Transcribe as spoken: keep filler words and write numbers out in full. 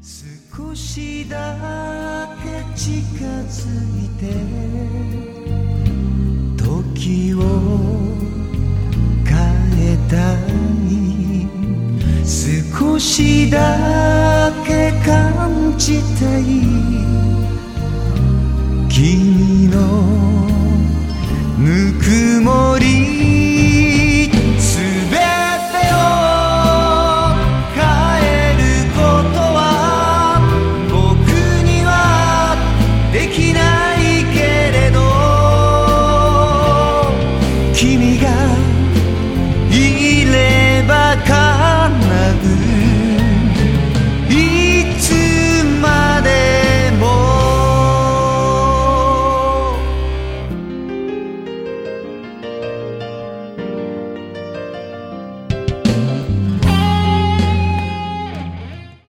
少しだけ近づいて時を変えたい、少しだけ感じたい君